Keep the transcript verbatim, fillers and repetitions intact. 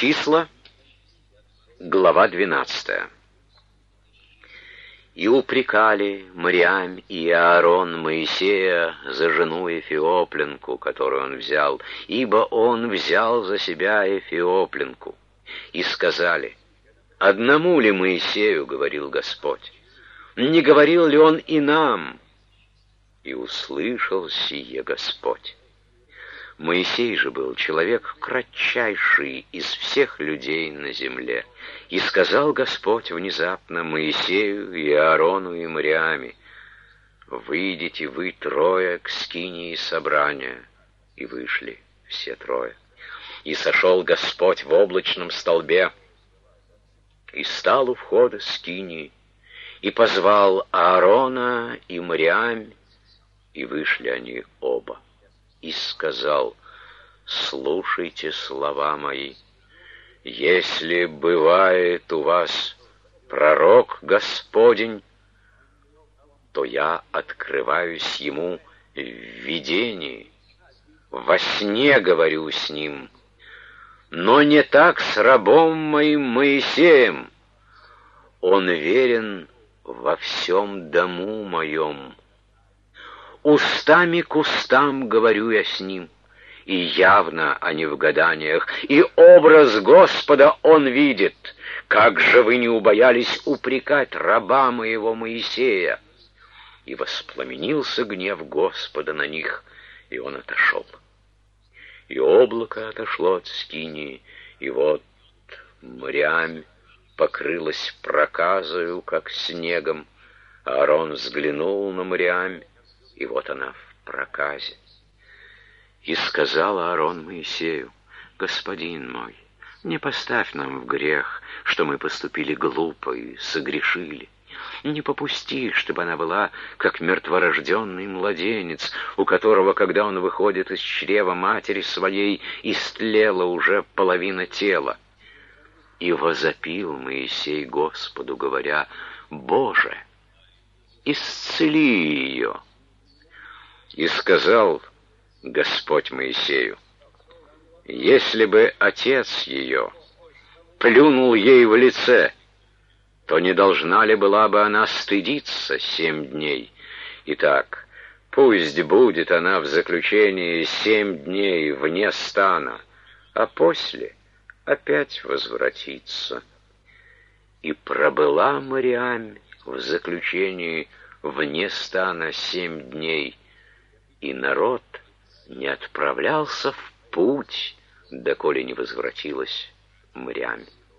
Числа, глава двенадцатая. «И упрекали Мириам и Аарон Моисея за жену Эфиопленку, которую он взял, ибо он взял за себя Эфиопленку. И сказали: одному ли Моисею говорил Господь? Не говорил ли он и нам? И услышал сие Господь. Моисей же был человек кратчайший из всех людей на земле. И сказал Господь внезапно Моисею и Аарону и Мириаме: выйдите вы трое к скинии собрания. И вышли все трое. И сошел Господь в облачном столбе, и стал у входа скинии, и позвал Аарона и Мириам, и вышли они оба. И сказал: слушайте слова мои. Если бывает у вас пророк Господень, то я открываюсь ему в видении, во сне говорю с ним. Но не так с рабом моим Моисеем. Он верен во всем дому моем. Устами к устам говорю я с ним, и явно, а не в гаданиях, и образ Господа он видит. Как же вы не убоялись упрекать раба моего Моисея? И воспламенился гнев Господа на них, и он отошел. И облако отошло от скинии, и вот Мириам покрылась проказою, как снегом. Аарон взглянул на Мириам, и вот она в проказе. И сказал Аарон Моисею: господин мой, не поставь нам в грех, что мы поступили глупо и согрешили. Не попусти, чтобы она была, как мертворожденный младенец, у которого, когда он выходит из чрева матери своей, истлела уже половина тела. И возопил Моисей Господу, говоря: Боже, исцели ее. И сказал Господь Моисею: если бы отец ее плюнул ей в лице, то не должна ли была бы она стыдиться семь дней? Итак, пусть будет она в заключении семь дней вне стана, а после опять возвратится. И пробыла Мириам в заключении вне стана семь дней, и народ не отправлялся в путь, доколе не возвратилась Мириам.